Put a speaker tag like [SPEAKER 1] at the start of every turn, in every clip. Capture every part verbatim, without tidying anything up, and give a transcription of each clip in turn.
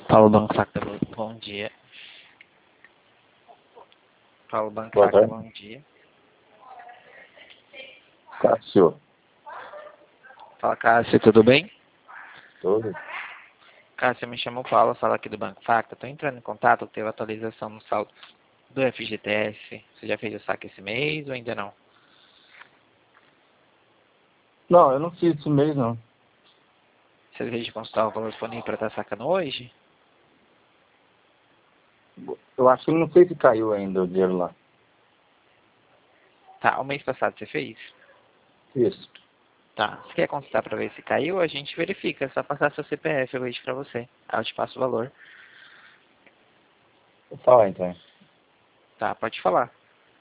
[SPEAKER 1] Paulo Banco Facta, bom dia. Paulo Banco
[SPEAKER 2] Boa
[SPEAKER 1] Facta,
[SPEAKER 2] tarde.
[SPEAKER 1] bom dia.
[SPEAKER 2] Cássio,
[SPEAKER 1] Fala, Cássio, tudo bem?
[SPEAKER 2] tudo?
[SPEAKER 1] Cássio, me chamou Paulo, fala aqui do Banco Facta. Estou entrando em contato, teve atualização no saldo do F G T S. Você já fez o saque esse mês ou ainda não?
[SPEAKER 2] Não, eu não fiz esse mês, não.
[SPEAKER 1] Você deseja de consultar o valor disponível para estar sacando hoje?
[SPEAKER 2] Eu acho que não sei se caiu ainda o dinheiro lá.
[SPEAKER 1] Tá, o mês passado você fez?
[SPEAKER 2] Isso.
[SPEAKER 1] Tá, você quer consultar para ver se caiu? A gente verifica, é só passar seu C P F, eu vejo para você. Aí eu te passo o valor.
[SPEAKER 2] Vou falar então.
[SPEAKER 1] Tá, pode falar.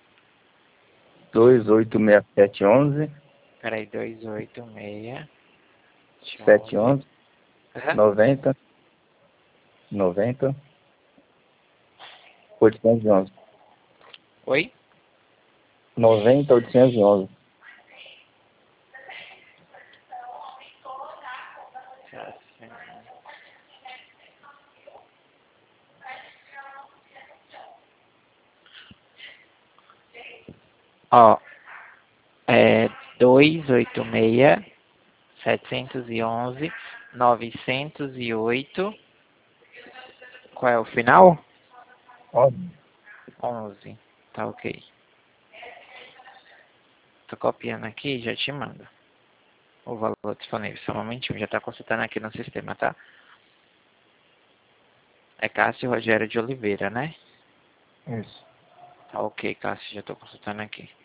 [SPEAKER 2] dois oito seis sete onze,
[SPEAKER 1] Peraí, dois oito seis,
[SPEAKER 2] sete
[SPEAKER 1] onze.
[SPEAKER 2] onze,
[SPEAKER 1] Aham.
[SPEAKER 2] noventa, noventa, oitocentos e onze.
[SPEAKER 1] Oi?
[SPEAKER 2] noventa, oitocentos e onze.
[SPEAKER 1] Ó, é dois oito seis, sete onze, novecentos e oito. Qual é o final?
[SPEAKER 2] onze.
[SPEAKER 1] onze. Tá ok. Tô copiando aqui e já te mando o valor disponível. Só um momentinho, já tá consultando aqui no sistema, tá? É Cássio Rogério de Oliveira, né?
[SPEAKER 2] Isso.
[SPEAKER 1] Tá ok, Cássio, já tô consultando aqui.